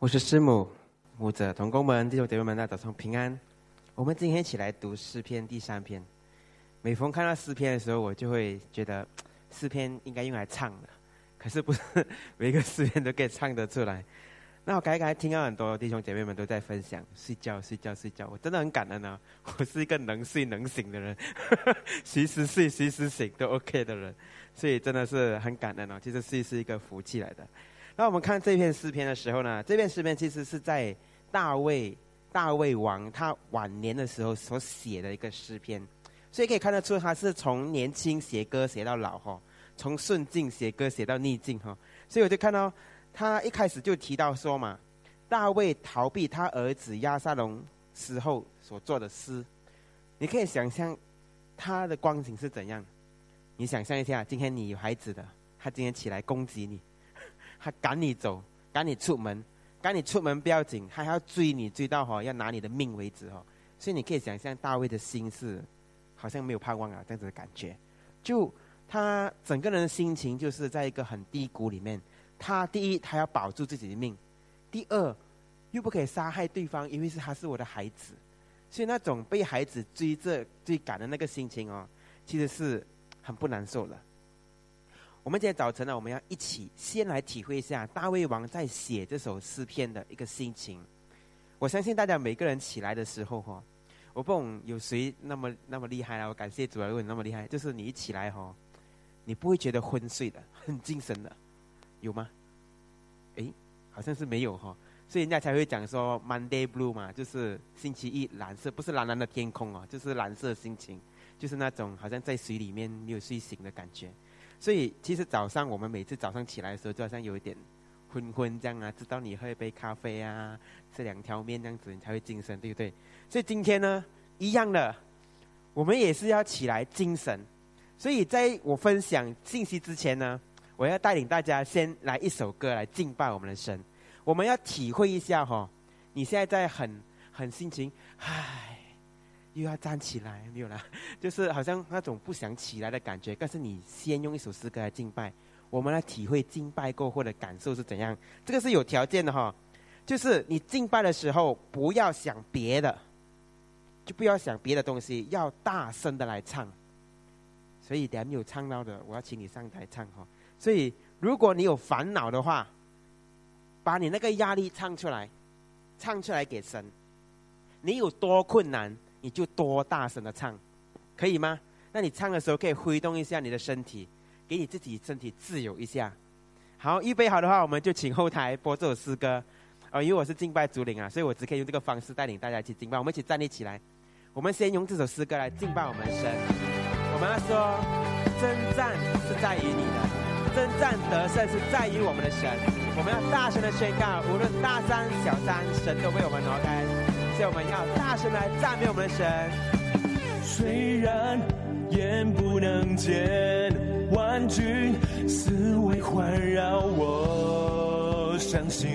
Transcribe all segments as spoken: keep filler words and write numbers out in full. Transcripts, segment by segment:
我是师母、牧者、同工们、弟兄姐妹们，大家早上平安。我们今天一起来读诗篇第三篇。每逢看到诗篇的时候，我就会觉得诗篇应该用来唱的，可是不是每一个诗篇都可以唱得出来。那我刚才听到很多弟兄姐妹们都在分享睡觉、睡觉、睡觉，我真的很感恩啊！我是一个能睡能醒的人，随时睡、随时醒都 OK 的人，所以真的是很感恩哦。其实睡是一个福气来的。那我们看这篇诗篇的时候呢，这篇诗篇其实是在大卫大卫王他晚年的时候所写的一个诗篇，所以可以看得出他是从年轻写歌写到老哈，从顺境写歌写到逆境哈。所以我就看到他一开始就提到说嘛，大卫逃避他儿子押沙龙死后所做的诗，你可以想象他的光景是怎样。你想象一下，今天你有孩子的，他今天起来攻击你，他赶你走，赶你出门，赶你出门不要紧，他还要追你，追到哈要拿你的命为止哈。所以你可以想象大卫的心是好像没有盼望啊这样子的感觉。就他整个人的心情就是在一个很低谷里面。他第一，他要保住自己的命；第二，又不可以杀害对方，因为是他是我的孩子。所以那种被孩子追着追赶的那个心情哦，其实是很不难受的。我们今天早晨呢，我们要一起先来体会一下大卫王在写这首诗篇的一个心情。我相信大家每个人起来的时候哈，我不懂有谁那么那么厉害啦，我感谢主啊，如果你那么厉害，就是你一起来哈，你不会觉得昏睡的，很精神的，有吗？诶，好像是没有哈，所以人家才会讲说 Monday Blue 嘛，就是星期一蓝色，不是蓝蓝的天空哦，就是蓝色的心情，就是那种好像在水里面没有睡醒的感觉。所以其实早上我们每次早上起来的时候，就好像有一点昏昏这样啊，直到你喝一杯咖啡啊，吃两条面这样子，你才会精神，对不对？所以今天呢，一样的，我们也是要起来精神。所以在我分享信息之前呢，我要带领大家先来一首歌来敬拜我们的神。我们要体会一下哈、哦，你现在在很很心情，唉。又要站起来，没有啦，就是好像那种不想起来的感觉。但是你先用一首诗歌来敬拜，我们来体会敬拜过后的感受是怎样。这个是有条件的哈，就是你敬拜的时候不要想别的，就不要想别的东西，要大声的来唱。所以等下没有唱到的，我要请你上台唱哈。所以如果你有烦恼的话，把你那个压力唱出来，唱出来给神。你有多困难，你就多大声的唱，可以吗？那你唱的时候可以挥动一下你的身体，给你自己身体自由一下。好，预备好的话，我们就请后台播这首诗歌。哦，因为我是敬拜主领啊，所以我只可以用这个方式带领大家一起敬拜。我们一起站立起来，我们先用这首诗歌来敬拜我们的神。我们要说，征战是在于你的，征战得胜是在于我们的神。我们要大声的宣告，无论大山小山，神都为我们挪开。所以我们要大声来赞美我们的神。 虽然眼不能见，万军思维环绕，我相信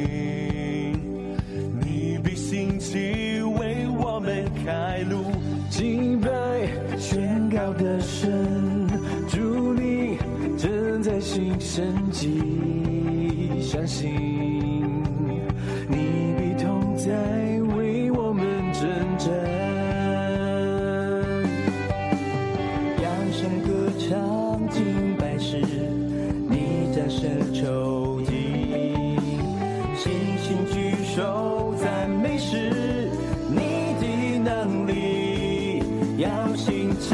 你必兴起为我们开路。敬拜宣告的神，主你正在行神迹，相信你必同在为我们征战。扬声歌唱敬拜时，你战胜仇敌，信心举手赞美时，你的能力要兴起。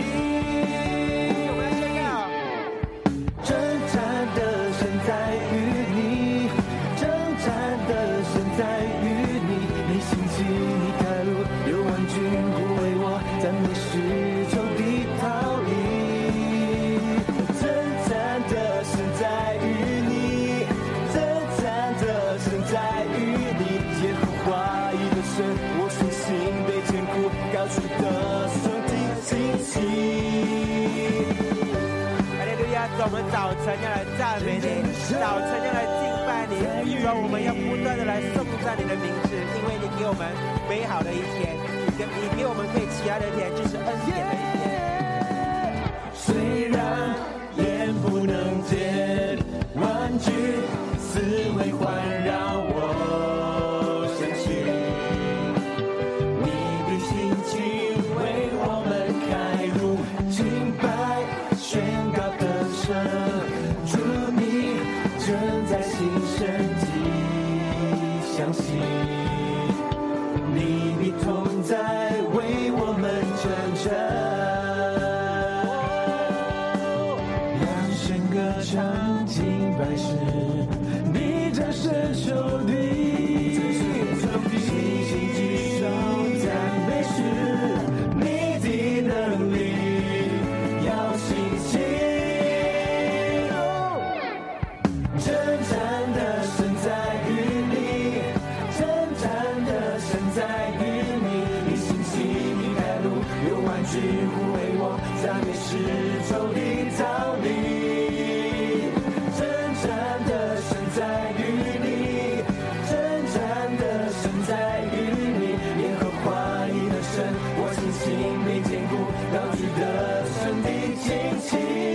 征战的神在于你，征战的神在于你，你兴起你开路，有万军护卫我，赞美时仇敌逃离。征战的神在于你，征战的神在于你，耶和华一个神，我信心被坚固，高处的上帝兴起。 我们早晨要来赞美你，早晨要来敬拜你，说我们要不断的来颂赞你的名字，因为你给我们美好的一天，你给我们可以期待的一天，就是恩典的一天。 虽然眼不能见，万军思维环绕我， 君护卫我，赞美诗中的道理。征战的神在于你，征战的神在于你，耶和华你的神，我信心被坚固，高举的神的旌旗。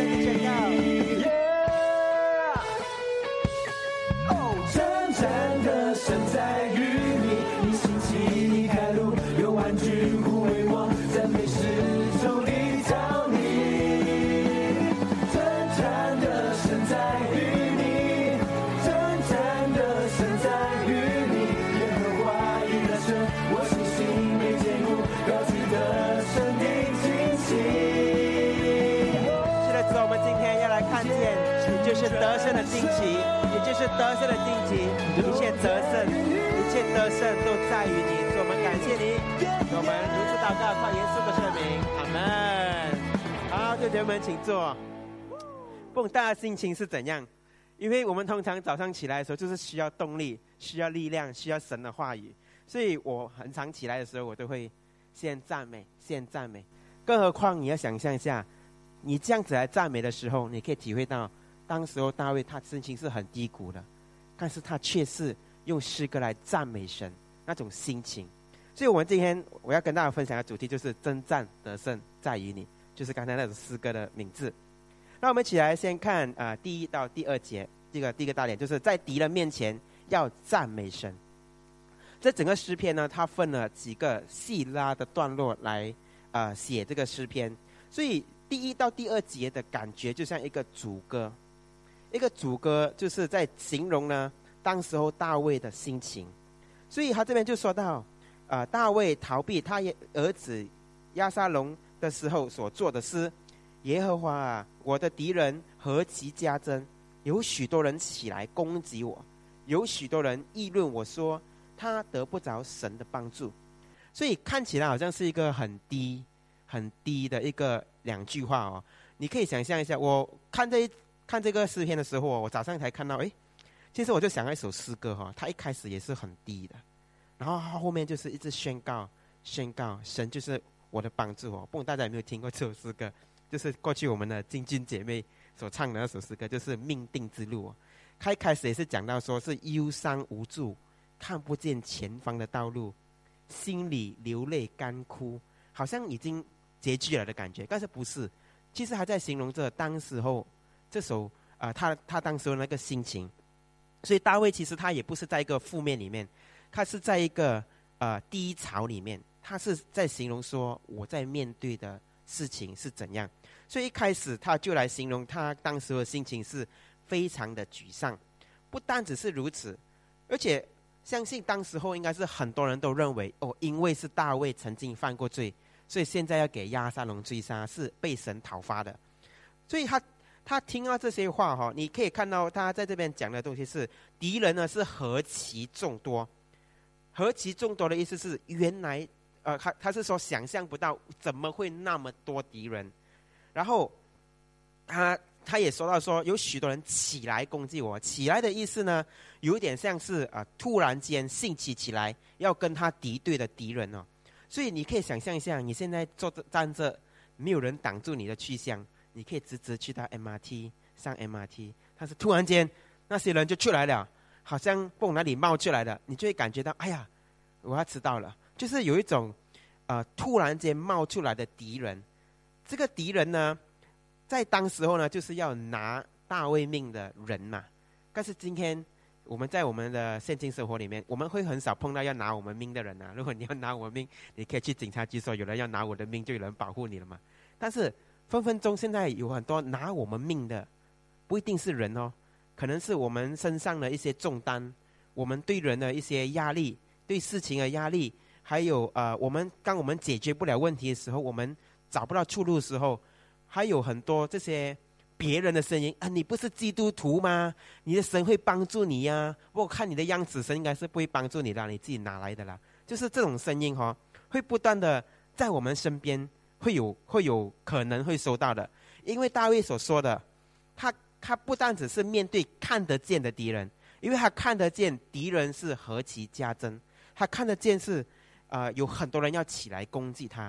征战的神在于你，你兴起，你开路，有万军护卫我，赞美诗中的道理。征战的神在于你，征战的神在于你，耶和华你的神，我信心被坚固，高举的神的旌旗。 是的，主，我们今天要来看见，你就是得胜的旌旗，你就是得胜的旌旗，一切得胜，一切得胜都在于你。主，我们感谢你，我们如此祷告，靠耶稣的圣名，阿门。好，弟兄们请坐。不懂大家心情是怎样？因为我们通常早上起来的时候，就是需要动力，需要力量，需要神的话语，所以我很常起来的时候，我都会先赞美，先赞美。更何况你要想象一下，你这样子来赞美的时候，你可以体会到，当时候大卫他心情是很低谷的，但是他却是用诗歌来赞美神那种心情。所以我们今天我要跟大家分享的主题就是征战得胜在于你，就是刚才那首诗歌的名字。那我们一起来先看啊、呃、第一到第二节，这个第一个大点就是在敌人面前要赞美神。这整个诗篇呢，它分了几个细拉的段落来呃写这个诗篇，所以第一到第二节的感觉就像一个主歌，一个主歌就是在形容呢当时候大卫的心情。所以他这边就说到呃，大卫逃避他儿子押沙龙的时候所做的诗，耶和华啊，我的敌人何其加增，有许多人起来攻击我，有许多人议论我说他得不着神的帮助。所以看起来好像是一个很低很低的一个两句话哦。你可以想象一下，我看这一看这个诗篇的时候，我早上才看到，哎，其实我就想到一首诗歌哈、哦，它一开始也是很低的，然后它后面就是一直宣告宣告神就是我的帮助哦。不懂大家有没有听过这首诗歌？就是过去我们的金军姐妹所唱的那首诗歌，就是命定之路哦。它一开始也是讲到说是忧伤无助，看不见前方的道路，心里流泪干枯，好像已经结局了的感觉，但是不是，其实还在形容着当时候这首呃他他当时候那个心情。所以大卫其实他也不是在一个负面里面，他是在一个呃低潮里面，他是在形容说我在面对的事情是怎样。所以一开始他就来形容他当时的心情是非常的沮丧。不单只是如此，而且相信当时候应该是很多人都认为哦，因为是大卫曾经犯过罪，所以现在要给押沙龙追杀，是被神讨伐的。所以他他听到这些话哈，你可以看到他在这边讲的东西是敌人呢是何其众多。何其众多的意思是原来呃他他是说想象不到怎么会那么多敌人。然后他他也说到说有许多人起来攻击我，起来的意思呢有点像是啊、呃、突然间兴起起来要跟他敌对的敌人哦。所以你可以想象一下，你现在坐着站着，没有人挡住你的去向，你可以直直去到 M R T 上 M R T， 但是突然间那些人就出来了，好像从哪里冒出来的，你就会感觉到哎呀我要迟到了，就是有一种呃突然间冒出来的敌人。这个敌人呢在当时候呢就是要拿大卫命的人嘛。但是今天我们在我们的现今生活里面，我们会很少碰到要拿我们命的人啊。如果你要拿我们命，你可以去警察局说有人要拿我的命，就有人保护你了嘛。但是分分钟现在有很多拿我们命的，不一定是人哦，可能是我们身上的一些重担，我们对人的一些压力，对事情的压力，还有呃，我们当我们解决不了问题的时候，我们找不到出路的时候，还有很多这些别人的声音啊，你不是基督徒吗？你的神会帮助你呀、啊？我看你的样子，神应该是不会帮助你的，你自己哪来的啦？就是这种声音哈、哦，会不断的在我们身边会有会有可能会收到的。因为大卫所说的，他他不单只是面对看得见的敌人，因为他看得见敌人是何其加增，他看得见是呃有很多人要起来攻击他。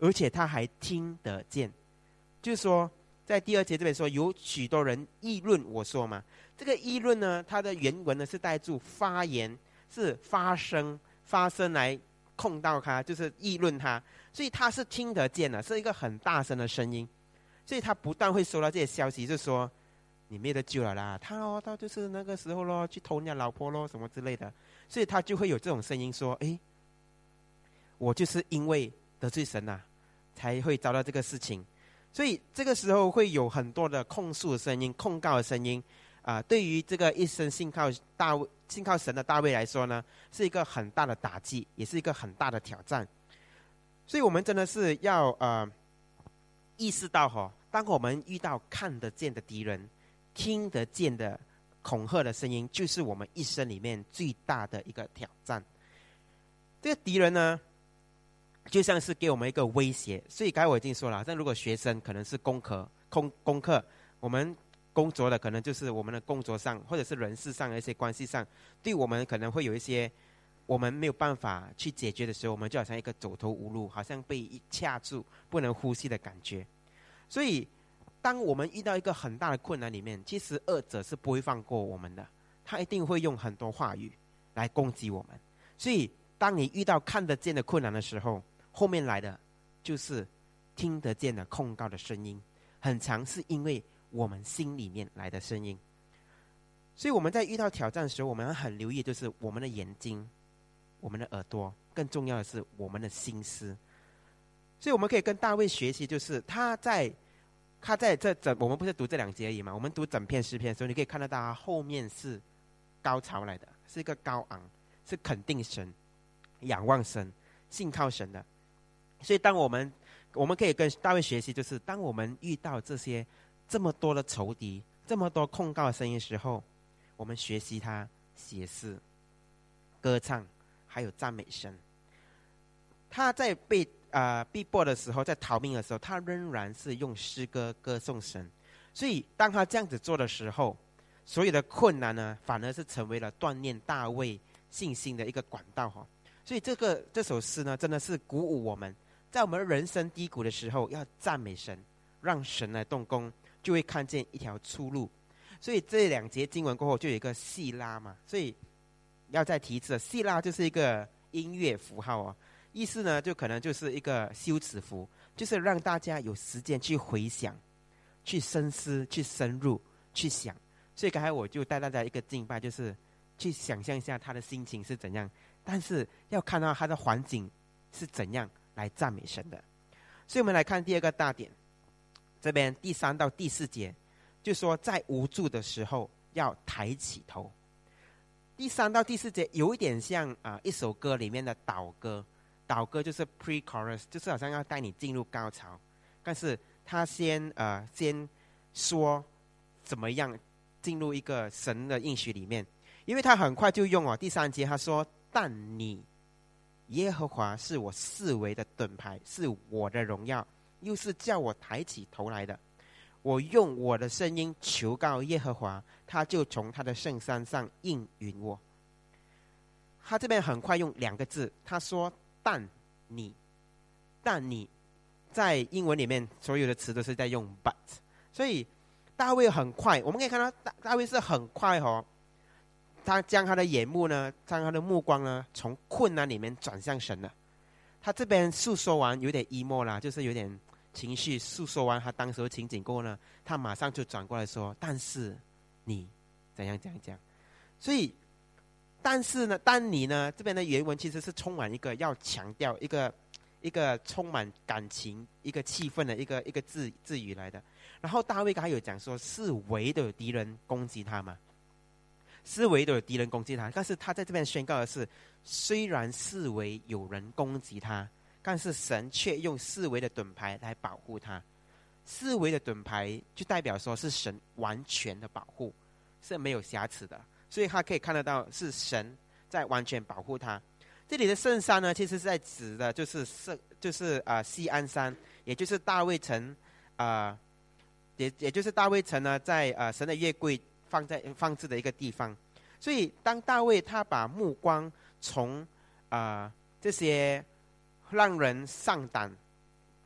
而且他还听得见。就是说在第二节这边说，有许多人议论我说嘛，这个议论呢，它的原文呢是带住发言，是发声发声来控告他，就是议论他，所以他是听得见的，是一个很大声的声音。所以他不但会收到这些消息，就说你没得救了啦，他哦，他就是那个时候咯，去偷人家老婆咯，什么之类的，所以他就会有这种声音说，诶，我就是因为得罪神啊，才会遭到这个事情。所以这个时候会有很多的控诉的声音、控告的声音啊、呃，对于这个一生信靠大卫、信靠神的大卫来说呢，是一个很大的打击，也是一个很大的挑战。所以我们真的是要呃意识到哈、哦，当我们遇到看得见的敌人、听得见的恐吓的声音，就是我们一生里面最大的一个挑战。这个敌人呢，就像是给我们一个威胁。所以刚才我已经说了，像如果学生可能是功课、功功课，我们工作的可能就是我们的工作上，或者是人事上的一些关系上，对我们可能会有一些我们没有办法去解决的时候，我们就好像一个走投无路，好像被一掐住不能呼吸的感觉。所以当我们遇到一个很大的困难里面，其实恶者是不会放过我们的，他一定会用很多话语来攻击我们。所以当你遇到看得见的困难的时候，后面来的就是听得见的控告的声音，很常是因为我们心里面来的声音。所以我们在遇到挑战的时候，我们要很留意，就是我们的眼睛、我们的耳朵，更重要的是我们的心思。所以我们可以跟大卫学习，就是他在他在这整，我们不是读这两节而已嘛，我们读整篇诗篇的时候，你可以看得到他后面是高潮来的，是一个高昂，是肯定神、仰望神、信靠神的。所以当我们我们可以跟大卫学习，就是当我们遇到这些这么多的仇敌、这么多控告的声音的时候，我们学习他写诗、歌唱，还有赞美神。他在被呃逼迫的时候，在逃命的时候，他仍然是用诗歌歌颂神。所以当他这样子做的时候，所有的困难呢，反而是成为了锻炼大卫信心的一个管道哈。所以这个这首诗呢，真的是鼓舞我们，在我们人生低谷的时候，要赞美神，让神来动工，就会看见一条出路。所以这两节经文过后，就有一个细拉嘛，所以要再提一次，细拉就是一个音乐符号哦，意思呢就可能就是一个修辞符，就是让大家有时间去回想、去深思、去深入、去想。所以刚才我就带大家一个敬拜，就是去想象一下他的心情是怎样，但是要看到他的环境是怎样来赞美神的。所以我们来看第二个大点，这边第三到第四节就说，在无助的时候要抬起头。第三到第四节有一点像啊、呃、一首歌里面的祷歌，祷歌就是 pre-chorus， 就是好像要带你进入高潮，但是他先呃先说怎么样进入一个神的应许里面，因为他很快就用哦第三节他说，但你耶和华是我四围的盾牌，是我的荣耀，又是叫我抬起头来的。我用我的声音求告耶和华，他就从他的圣山上应允我。他这边很快用两个字，他说但你，但你在英文里面所有的词都是在用 but， 所以大卫很快，我们可以看到 大, 大卫是很快哦，他将他的眼目呢，将他的目光呢，从困难里面转向神了。他这边诉说完有点 emo 啦，就是有点情绪诉说完他当时的情景过后呢，他马上就转过来说，但是你怎样怎样怎样。所以但是呢，但你呢，这边的原文其实是充满一个要强调一个一个充满感情一个气氛的一个一个字字语来的。然后大卫刚才有讲说，四围都有敌人攻击他嘛，四围都有敌人攻击他，但是他在这边宣告的是，虽然四围有人攻击他，但是神却用四围的盾牌来保护他。四围的盾牌就代表说是神完全的保护，是没有瑕疵的，所以他可以看得到是神在完全保护他。这里的圣山呢，其实是在指的就是圣就是啊、呃、锡安山，也就是大卫城啊、呃，也也就是大卫城呢在呃神的约柜放在放置的一个地方。所以当大卫他把目光从啊、呃、这些让人上胆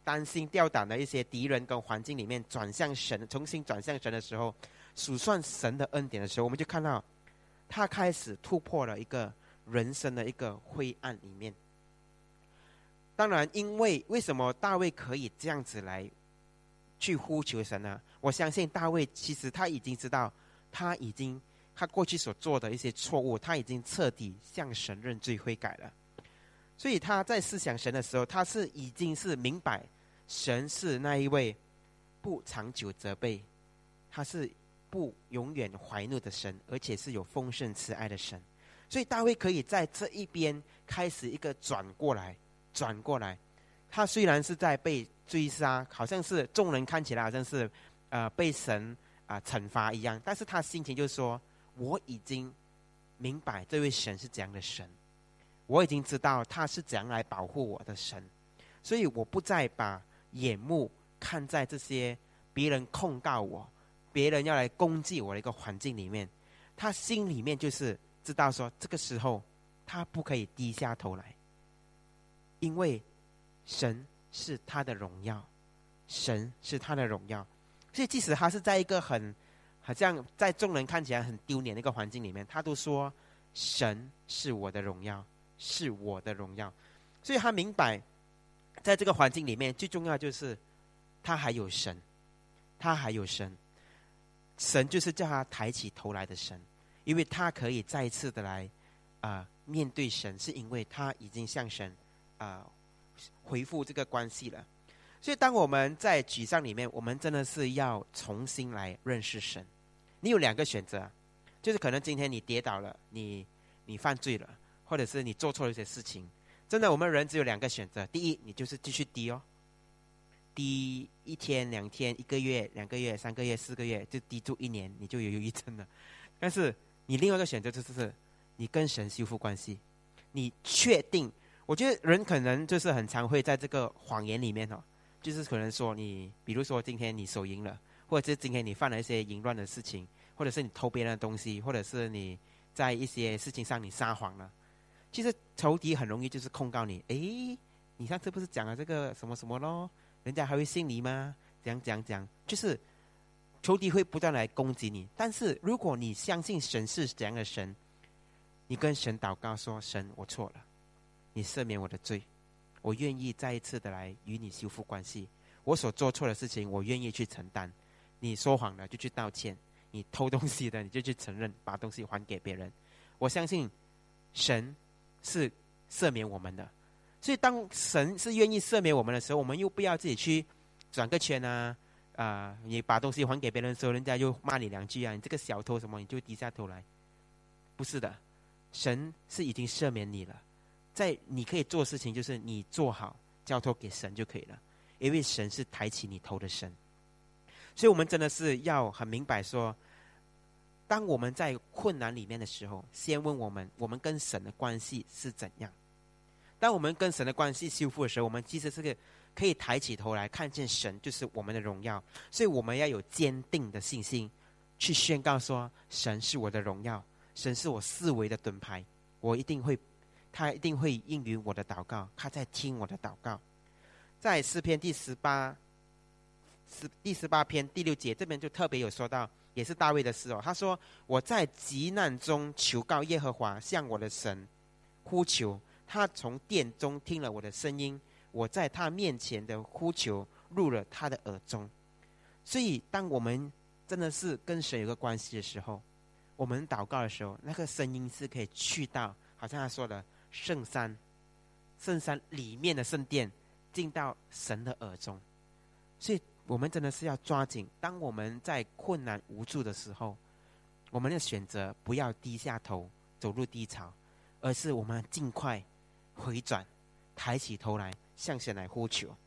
担心吊胆的一些敌人跟环境里面转向神，重新转向神的时候，数算神的恩典的时候，我们就看到他开始突破了一个人生的一个灰暗里面。当然，因为为什么大卫可以这样子来去呼求神呢？我相信大卫其实他已经知道，他已经他过去所做的一些错误，他已经彻底向神认罪悔改了。所以他在思想神的时候，他是已经是明白神是那一位不长久责备，他是不永远怀怒的神，而且是有丰盛慈爱的神。所以大卫可以在这一边开始一个转过来转过来。他虽然是在被追杀，好像是众人看起来好像是呃被神啊、呃、惩罚一样，但是他心情就是说，我已经明白这位神是怎样的神，我已经知道他是怎样来保护我的神，所以我不再把眼目看在这些别人控告我，别人要来攻击我的一个环境里面。他心里面就是知道说，这个时候他不可以低下头来，因为神是他的荣耀，神是他的荣耀。所以即使他是在一个很好像在众人看起来很丢脸的一个环境里面，他都说神是我的荣耀，是我的荣耀。所以他明白在这个环境里面最重要就是他还有神，他还有神，神就是叫他抬起头来的神，因为他可以再一次的来、呃、面对神，是因为他已经向神、呃、回复这个关系了。所以当我们在沮丧里面，我们真的是要重新来认识神。你有两个选择，就是可能今天你跌倒了，你你犯罪了，或者是你做错了一些事情。真的，我们人只有两个选择，第一，你就是继续低哦，低一天两天一个月两个月三个月四个月，就低住一年，你就有忧郁症了。但是你另外一个选择就是你跟神修复关系，你确定。我觉得人可能就是很常会在这个谎言里面哦，就是可能说你，比如说今天你手淫了，或者是今天你犯了一些淫乱的事情，或者是你偷别人的东西，或者是你在一些事情上你撒谎了。其实仇敌很容易就是控告你，诶，你上次不是讲了这个什么什么咯，人家还会信你吗？怎样怎样怎样，就是仇敌会不断来攻击你。但是如果你相信神是怎样的神，你跟神祷告说，神，我错了，你赦免我的罪，我愿意再一次的来与你修复关系，我所做错的事情我愿意去承担，你说谎了就去道歉，你偷东西的你就去承认，把东西还给别人。我相信神是赦免我们的。所以当神是愿意赦免我们的时候，我们又不要自己去转个圈啊、呃、你把东西还给别人的时候，人家又骂你两句啊，你这个小偷什么，你就低下头来。不是的，神是已经赦免你了，在你可以做的事情就是你做好交托给神就可以了，因为神是抬起你头的神。所以我们真的是要很明白说，当我们在困难里面的时候，先问我们我们跟神的关系是怎样。当我们跟神的关系修复的时候，我们其实是个可以抬起头来看见神就是我们的荣耀。所以我们要有坚定的信心去宣告说，神是我的荣耀，神是我四围的盾牌，我一定会他一定会应允我的祷告，他在听我的祷告。在诗篇第十八第十八篇第六节，这边就特别有说到，也是大卫的诗哦。他说，我在急难中求告耶和华，向我的神呼求，他从殿中听了我的声音，我在他面前的呼求入了他的耳中。所以当我们真的是跟神有个关系的时候，我们祷告的时候，那个声音是可以去到好像他说的圣山圣山里面的圣殿，进到神的耳中。所以我们真的是要抓紧，当我们在困难无助的时候，我们的选择不要低下头走入低潮，而是我们尽快回转，抬起头来向神来呼求。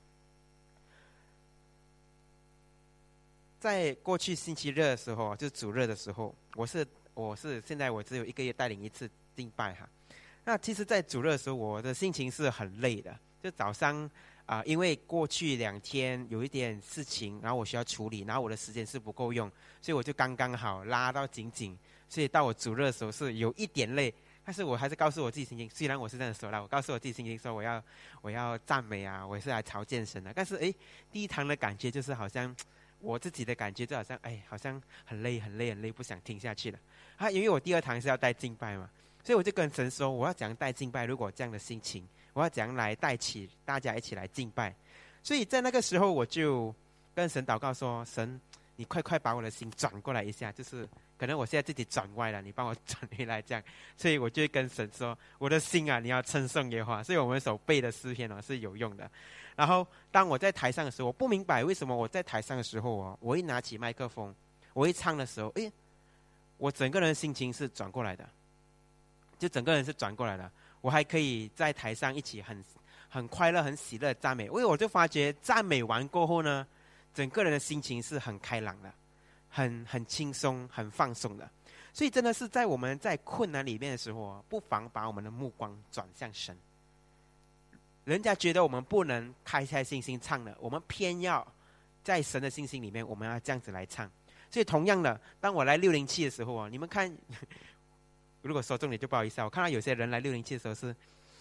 在过去星期日的时候，就是主日的时候，我是我是现在我只有一个月带领一次敬拜哈。那其实在主日的时候，我的心情是很累的，就早上啊、呃，因为过去两天有一点事情，然后我需要处理，然后我的时间是不够用，所以我就刚刚好拉到紧紧，所以到我主日的时候是有一点累， 但是我还是告诉我自己心情，虽然我是这样说了，我告诉我自己心情说我要我要赞美啊，我是来朝见神的。但是哎，第一堂的感觉就是好像我自己的感觉就好像哎，好像很累很累很累，不想听下去了啊。因为我第二堂是要带敬拜嘛，所以我就跟神说，我要怎样带敬拜？如果这样的心情，我要怎样来带起大家一起来敬拜？所以在那个时候，我就跟神祷告说：神，你快快把我的心转过来一下，就是可能我现在自己转歪了，你帮我转回来这样。所以我就会跟神说，我的心啊，你要称颂耶和华。所以我们所背的诗篇哦是有用的。然后当我在台上的时候，我不明白为什么我在台上的时候哦，我一拿起麦克风，我一唱的时候，诶，我整个人的心情是转过来的，就整个人是转过来的。我还可以在台上一起很很快乐、很喜乐的赞美。因为我就发觉赞美完过后呢，整个人的心情是很开朗的，很很轻松、很放松的。所以真的是在我们在困难里面的时候，不妨把我们的目光转向神。人家觉得我们不能开开心心唱的，我们偏要在神的信心里面，我们要这样子来唱。所以同样的，当我来六零七的时候啊，你们看，如果说重点就不好意思啊，我看到有些人来六零七的时候是，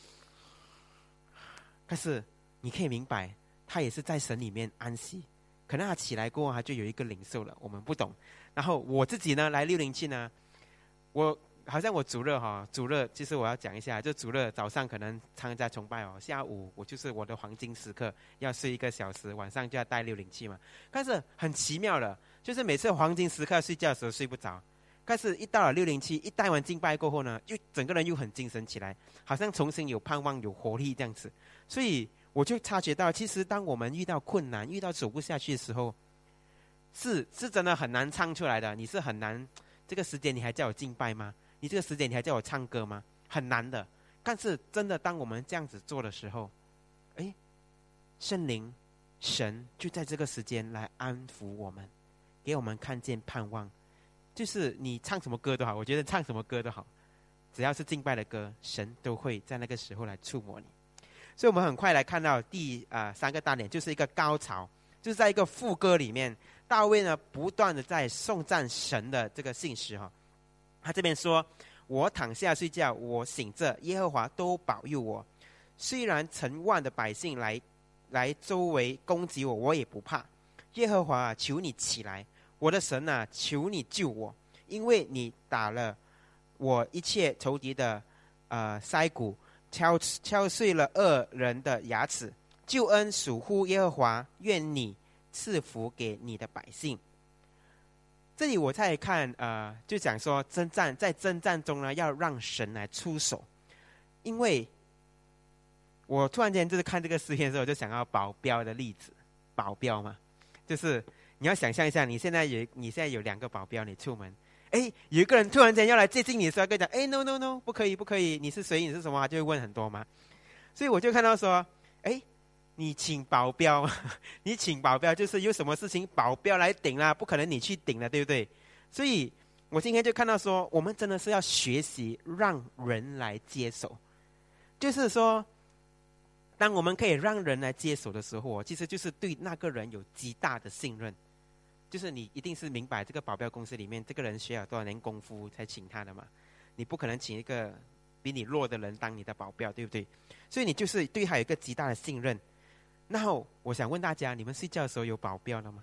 但是你可以明白，他也是在神里面安息。可能他起来过后，他就有一个领受了，我们不懂。然后我自己呢，来六零七呢，我好像我主日哈，主日其实我要讲一下，就主日早上可能参加崇拜哦，下午我就是我的黄金时刻，要睡一个小时，晚上就要带六零七嘛。但是很奇妙的，就是每次黄金时刻睡觉的时候睡不着，但是一到了六零七，一带完敬拜过后呢，就整个人又很精神起来，好像重新有盼望、有活力这样子。所以我就察觉到，其实当我们遇到困难、遇到走不下去的时候，是是真的很难唱出来的。你是很难，这个时间你还叫我敬拜吗？你这个时间你还叫我唱歌吗？很难的。但是真的当我们这样子做的时候，哎，圣灵神就在这个时间来安抚我们，给我们看见盼望。就是你唱什么歌都好，我觉得唱什么歌都好，只要是敬拜的歌，神都会在那个时候来触摸你。所以我们很快来看到第啊、呃、三个大点，就是一个高潮，就是在一个副歌里面，大卫呢不断的在颂赞神的这个信实哈。他这边说：我躺下睡觉，我醒着，耶和华都保佑我。虽然成万的百姓来来周围攻击我，我也不怕。耶和华啊，求你起来，我的神啊，求你救我，因为你打了我一切仇敌的呃腮骨，敲敲碎了恶人的牙齿。救恩属乎耶和华，愿你赐福给你的百姓。这里我再看呃，就讲说征战，在征战中呢，要让神来出手。因为我突然间就是看这个诗篇的时候，我就想到保镖的例子。保镖嘛，就是你要想象一下，你现在有你现在有两个保镖，你出门，哎，有一个人突然间要来接近你的时候，跟你讲，哎 ，no no no， 不可以不可以，你是谁？你是什么？他就会问很多嘛。所以我就看到说，哎，你请保镖，你请保镖就是有什么事情保镖来顶啦，不可能你去顶了，对不对？所以我今天就看到说，我们真的是要学习让人来接手，就是说，当我们可以让人来接手的时候，其实就是对那个人有极大的信任。就是你一定是明白这个保镖公司里面这个人学了多少年功夫才请他的嘛，你不可能请一个比你弱的人当你的保镖，对不对？所以你就是对他有一个极大的信任。然后我想问大家，你们睡觉的时候有保镖了吗？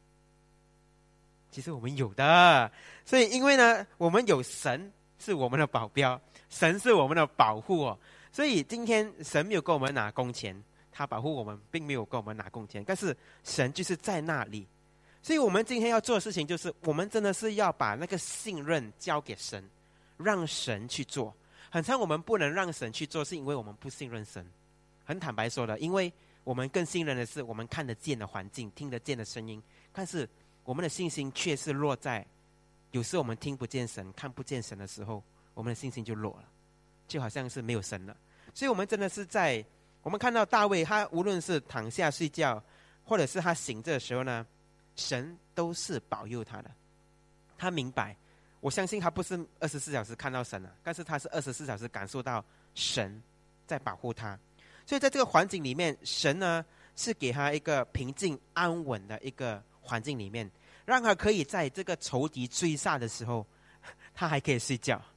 其实我们有的。所以因为呢，我们有神是我们的保镖，神是我们的保护哦。所以今天神没有跟我们拿工钱，他保护我们，并没有跟我们拿工钱，但是神就是在那里。所以我们今天要做的事情就是，我们真的是要把那个信任交给神，让神去做。很常我们不能让神去做，是因为我们不信任神。很坦白说的，因为我们更信任的是我们看得见的环境，听得见的声音，但是我们的信心却是落在有时我们听不见神、看不见神的时候，我们的信心就落了，就好像是没有神了。所以我们真的是在我们看到大卫，他无论是躺下睡觉，或者是他醒着的时候呢，神都是保佑他的。他明白，我相信他不是二十四小时看到神了，但是他是二十四小时感受到神在保护他。所以在这个环境里面，神呢是给他一个平静安稳的一个环境里面，让他可以在这个仇敌追杀的时候，他还可以睡觉。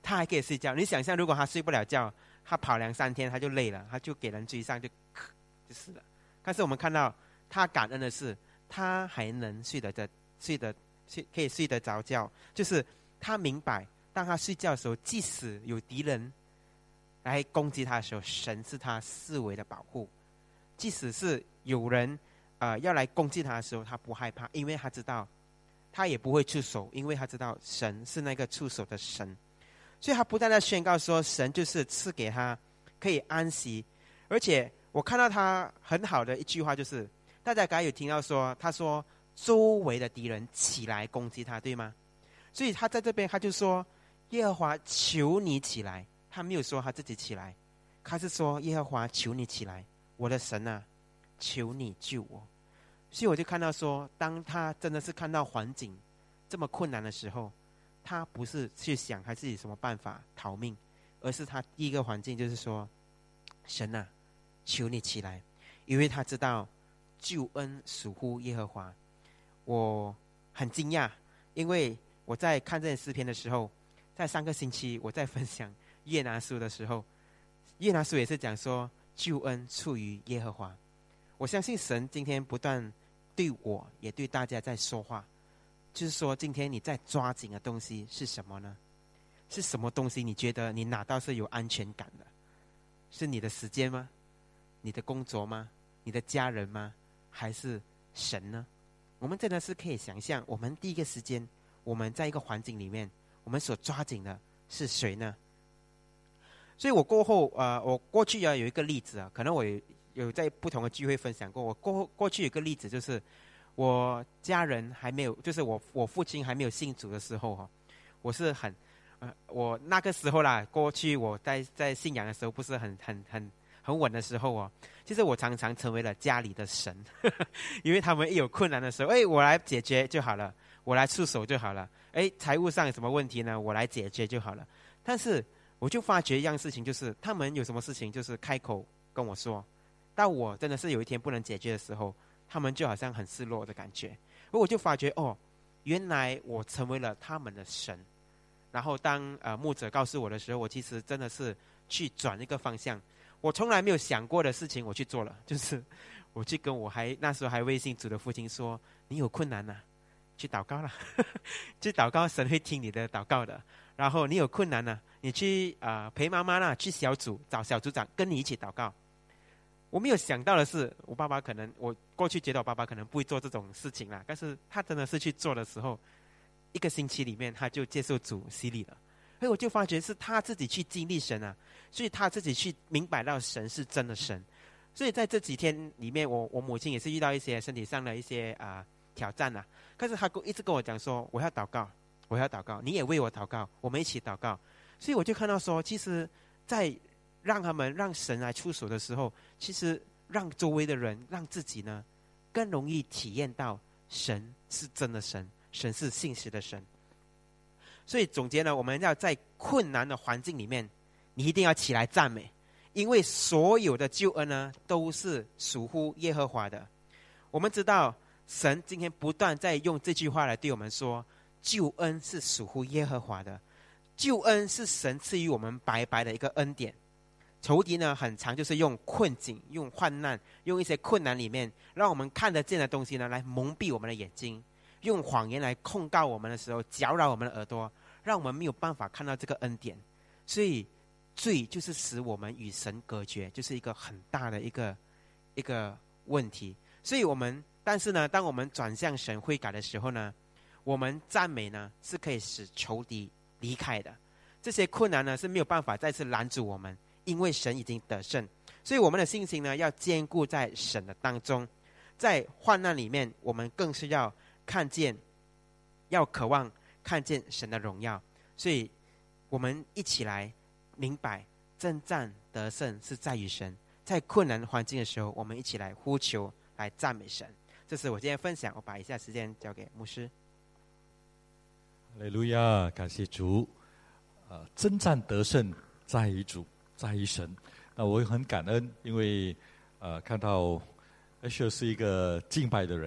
他还可以睡觉。你想象，如果他睡不了觉，他跑两三天他就累了，他就给人追上就就死了。但是我们看到他感恩的是，他还能睡得着，睡得睡可以睡得着觉，就是他明白，当他睡觉的时候，即使有敌人来攻击他的时候，神是他四围的保护。即使是有人呃要来攻击他的时候，他不害怕，因为他知道他也不会出手，因为他知道神是那个出手的神。所以他不断的宣告说，神就是赐给他可以安息。而且我看到他很好的一句话，就是大家刚才有听到说，他说周围的敌人起来攻击他，对吗？所以他在这边他就说，耶和华求你起来。他没有说他自己起来，他是说耶和华求你起来，我的神啊，求你救我。所以我就看到说，当他真的是看到环境这么困难的时候，他不是去想他自己什么办法逃命，而是他第一个环境就是说，神啊，求你起来，因为他知道救恩属乎耶和华。我很惊讶，因为我在看这些诗篇的时候，在上个星期我在分享约拿书的时候，约拿书也是讲说救恩出于耶和华。我相信神今天不断对我也对大家在说话，就是说今天你在抓紧的东西是什么呢？是什么东西你觉得你拿到是有安全感的？是你的时间吗？你的工作吗？你的家人吗？还是神呢？我们真的是可以想象，我们第一个时间我们在一个环境里面，我们所抓紧的是谁呢？所以我过后呃，我过去啊有一个例子啊，可能我有有在不同的聚会分享过。我过过去有一个例子，就是我家人还没有，就是我我父亲还没有信主的时候哈、哦，我是很呃，我那个时候啦，过去我在在信仰的时候不是很很很很稳的时候哦，其实我常常成为了家里的神，呵呵，因为他们一有困难的时候，哎，我来解决就好了，我来出手就好了，哎，财务上有什么问题呢？我来解决就好了。但是我就发觉一样事情，就是他们有什么事情就是开口跟我说，到我真的是有一天不能解决的时候，他们就好像很失落的感觉。而我就发觉哦，原来我成为了他们的神。然后当呃牧者告诉我的时候，我其实真的是去转一个方向，我从来没有想过的事情我去做了，就是我去跟我还那时候还未信主的父亲说，你有困难啊，去祷告啦去祷告，神会听你的祷告的。然后你有困难呢、啊，你去啊、呃、陪妈妈啦，去小组找小组长跟你一起祷告。我没有想到的是，我爸爸可能，我过去觉得我爸爸可能不会做这种事情啦，但是他真的是去做的时候，一个星期里面他就接受主洗礼了。所以我就发觉是他自己去经历神啊，所以他自己去明白到神是真的神。所以在这几天里面，我我母亲也是遇到一些身体上的一些啊、呃、挑战啊，但是他一直跟我讲说，我要祷告，我要祷告，你也为我祷告，我们一起祷告。所以我就看到说，其实在让他们让神来出手的时候，其实让周围的人，让自己呢更容易体验到神是真的神，神是信实的神。所以总结呢，我们要在困难的环境里面，你一定要起来赞美，因为所有的救恩呢都是属乎耶和华的。我们知道神今天不断在用这句话来对我们说，救恩是属乎耶和华的，救恩是神赐予我们白白的一个恩典。仇敌呢很常就是用困境，用患难，用一些困难里面让我们看得见的东西呢来蒙蔽我们的眼睛，用谎言来控告我们的时候搅扰我们的耳朵，让我们没有办法看到这个恩典。所以罪就是使我们与神隔绝，就是一个很大的一个一个问题。所以我们但是呢，当我们转向神悔改的时候呢，我们赞美呢是可以使仇敌离开的，这些困难呢是没有办法再次拦阻我们，因为神已经得胜。所以我们的信心呢要坚固在神的当中，在患难里面我们更是要看见，要渴望看见神的荣耀。所以我们一起来明白征战得胜是在于神，在困难环境的时候我们一起来呼求，来赞美神。这是我今天分享，我把以下时间交给牧师。 哈利路亚，感谢主。呃，征战得胜在于主，在于神。那我也很感恩，因为呃看到 Asher 是一个敬拜的人，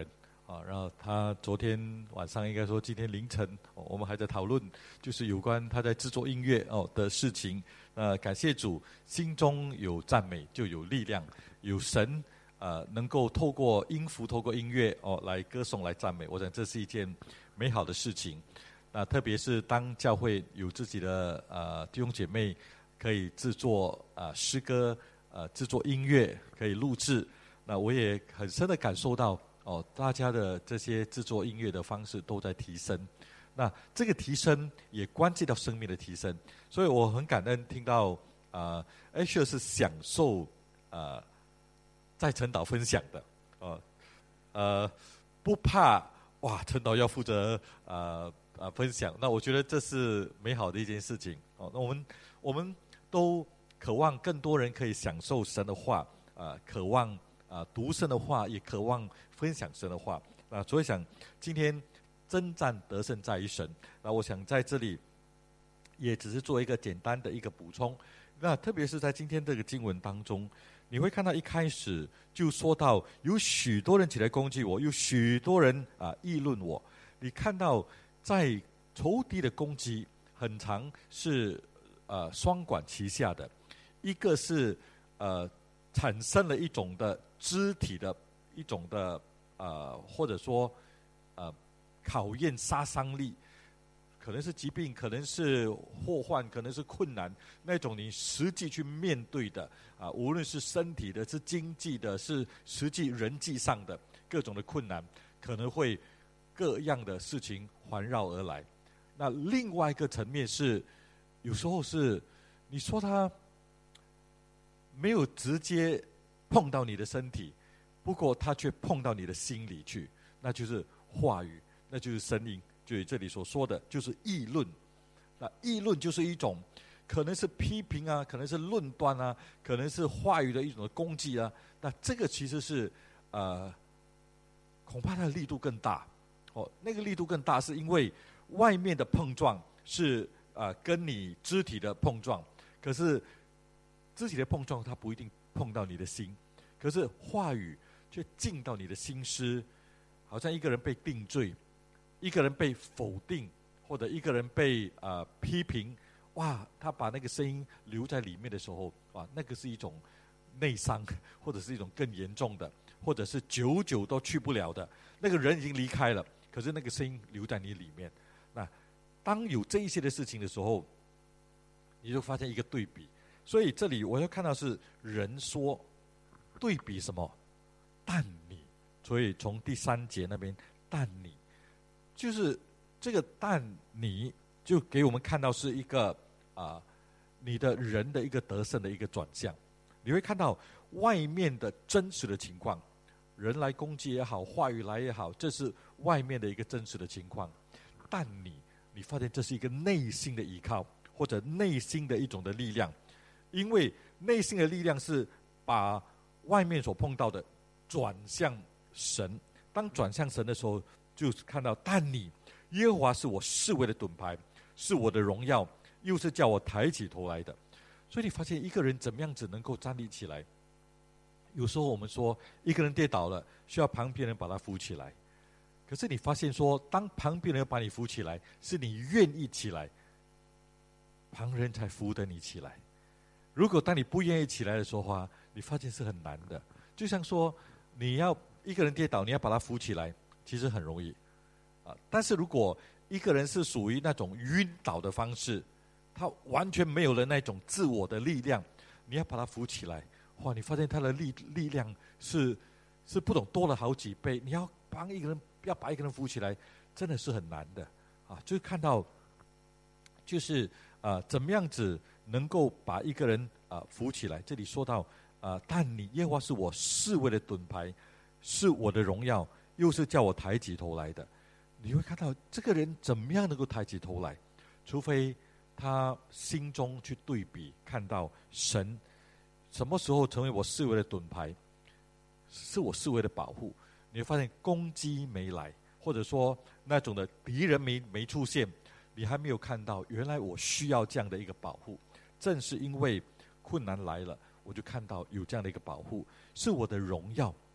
啊，然后他昨天晚上应该说今天凌晨，哦、我们还在讨论，就是有关他在制作音乐哦的事情。呃，感谢主，心中有赞美就有力量，有神呃能够透过音符、透过音乐哦来歌颂、来赞美。我想这是一件美好的事情。那、呃、特别是当教会有自己的呃弟兄姐妹可以制作呃诗歌、呃制作音乐，可以录制，那我也很深的感受到。哦，大家的这些制作音乐的方式都在提升，那这个提升也关系到生命的提升，所以我很感恩听到啊 Asher 是享受啊、呃、在陈导分享的，哦呃不怕哇陈导要负责啊啊、呃、分享，那我觉得这是美好的一件事情哦。那我们我们都渴望更多人可以享受神的话啊、呃，渴望啊、呃、读神的话，也渴望分享神的话啊，所以想今天征战得胜在于神。那我想在这里也只是做一个简单的一个补充。那特别是在今天这个经文当中，你会看到一开始就说到有许多人起来攻击我，有许多人啊议论我。你看到在仇敌的攻击，很常是呃双管齐下的，一个是呃产生了一种的肢体的。一种的呃，或者说呃，考验杀伤力，可能是疾病，可能是祸患，可能是困难，那种你实际去面对的啊、呃，无论是身体的，是经济的，是实际人际上的各种的困难，可能会各样的事情环绕而来。那另外一个层面是，有时候是你说他没有直接碰到你的身体。不过他却碰到你的心里去，那就是话语，那就是声音，就是这里所说的就是议论。那议论就是一种可能是批评啊，可能是论断啊，可能是话语的一种的攻击啊。那这个其实是呃，恐怕它的力度更大哦。那个力度更大是因为外面的碰撞是呃跟你肢体的碰撞，可是肢体的碰撞它不一定碰到你的心，可是话语却进到你的心思，好像一个人被定罪，一个人被否定，或者一个人被呃批评，哇，他把那个声音留在里面的时候，哇，那个是一种内伤，或者是一种更严重的，或者是久久都去不了的。那个人已经离开了，可是那个声音留在你里面。那当有这一些的事情的时候，你就发现一个对比。所以这里我要看到是人说对比什么？但你，所以从第三节那边，但你，就是这个但你，就给我们看到是一个啊、呃，你的人的一个得胜的一个转向。你会看到外面的真实的情况，人来攻击也好，话语来也好，这是外面的一个真实的情况。但你，你发现这是一个内心的依靠，或者内心的一种的力量，因为内心的力量是把外面所碰到的转向神。当转向神的时候，就看到但你耶和华是我视为的盾牌，是我的荣耀，又是叫我抬起头来的。所以你发现一个人怎么样子能够站立起来。有时候我们说一个人跌倒了，需要旁边人把他扶起来，可是你发现说当旁边人把你扶起来，是你愿意起来，旁人才扶得你起来。如果当你不愿意起来的时候啊，你发现是很难的。就像说你要一个人跌倒，你要把他扶起来，其实很容易啊。但是如果一个人是属于那种晕倒的方式，他完全没有了那种自我的力量，你要把他扶起来，哇，你发现他的力力量是是不懂多了好几倍。你要帮一个人，要把一个人扶起来，真的是很难的啊。就看到就是啊、呃，怎么样子能够把一个人啊、呃、扶起来。这里说到啊、呃，但你耶和华是我视为的盾牌，是我的荣耀，又是叫我抬起头来的。你会看到这个人怎么样能够抬起头来，除非他心中去对比，看到神什么时候成为我视为的盾牌，是我视为的保护。你会发现攻击没来，或者说那种的敌人没没出现，你还没有看到原来我需要这样的一个保护。正是因为困难来了，我就看到有这样的一个保护，是我的荣耀，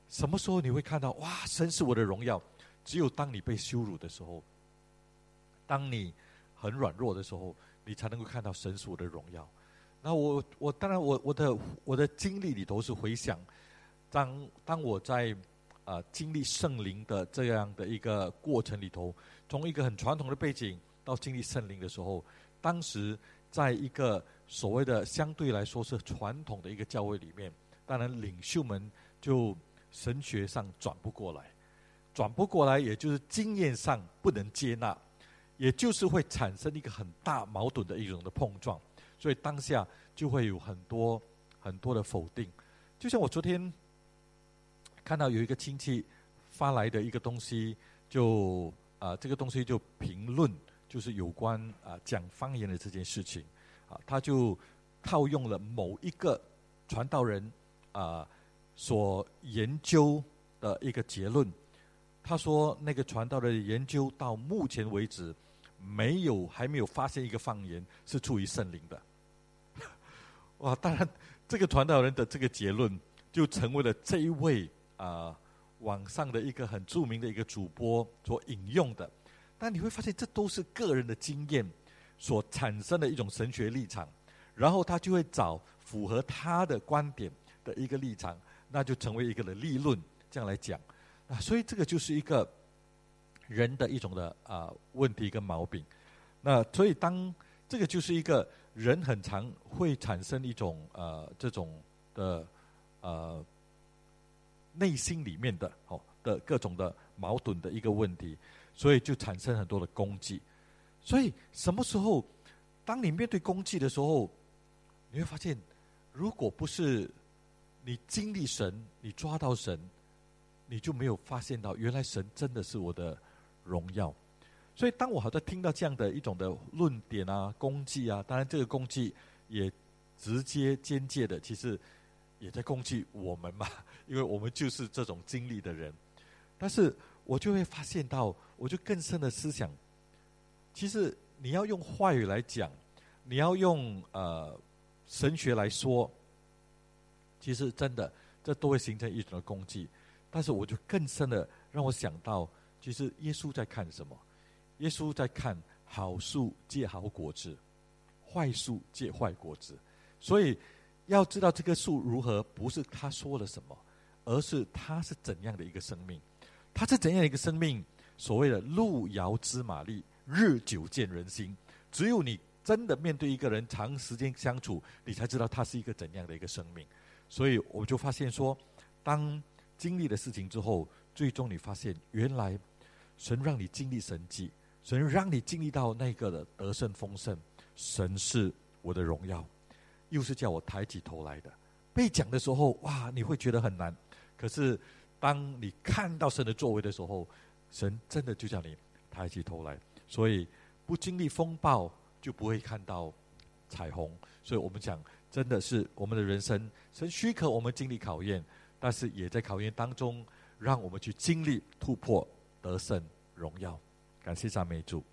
什么时候你会看到哇，神是我的荣耀？只有当你被羞辱的时候，当你很软弱的时候，你才能够看到神是我的荣耀。那我我当然我我的我的经历里头是回想，当当我在啊、呃、经历圣灵的这样的一个过程里头，从一个很传统的背景到经历圣灵的时候，当时在一个所谓的相对来说是传统的一个教会里面，当然领袖们就神学上转不过来，转不过来，也就是经验上不能接纳，也就是会产生一个很大矛盾的一种的碰撞，所以当下就会有很多很多的否定。就像我昨天看到有一个亲戚发来的一个东西，就啊、呃、这个东西就评论，就是有关啊、呃、讲方言的这件事情啊，他就套用了某一个传道人啊、呃、所研究的一个结论。他说那个传道的研究到目前为止没有还没有发现一个方言是出于圣灵的。哇，当然这个传道人的这个结论就成为了这一位啊、呃、网上的一个很著名的一个主播所引用的。但你会发现这都是个人的经验所产生的一种神学立场，然后他就会找符合他的观点的一个立场，那就成为一个的立论，这样来讲啊。所以这个就是一个人的一种的啊、呃、问题跟毛病。那所以当这个就是一个人很常会产生一种呃这种的呃内心里面的哦的各种的矛盾的一个问题，所以就产生很多的攻击。所以什么时候当你面对攻击的时候，你会发现如果不是你经历神，你抓到神，你就没有发现到原来神真的是我的荣耀。所以当我好像听到这样的一种的论点啊攻击啊，当然这个攻击也直接间接的其实也在攻击我们嘛，因为我们就是这种经历的人。但是我就会发现到，我就更深的思想，其实你要用话语来讲，你要用呃神学来说，其实真的这都会形成一种的攻击。但是我就更深的让我想到，其实耶稣在看什么？耶稣在看好树结好果子，坏树结坏果子。所以要知道这棵树如何，不是他说了什么，而是他是怎样的一个生命。他是怎样的一个生命？所谓的路遥知马力，日久见人心。只有你真的面对一个人长时间相处，你才知道他是一个怎样的一个生命。所以我就发现说，当经历了事情之后，最终你发现原来神让你经历神迹，神让你经历到那个的得胜丰盛。神是我的荣耀，又是叫我抬起头来的。被讲的时候，哇，你会觉得很难。可是当你看到神的作为的时候，神真的就叫你抬起头来。所以不经历风暴就不会看到彩虹。所以我们讲真的是我们的人生，神许可我们经历考验，但是也在考验当中让我们去经历突破得胜荣耀。感谢赞美主。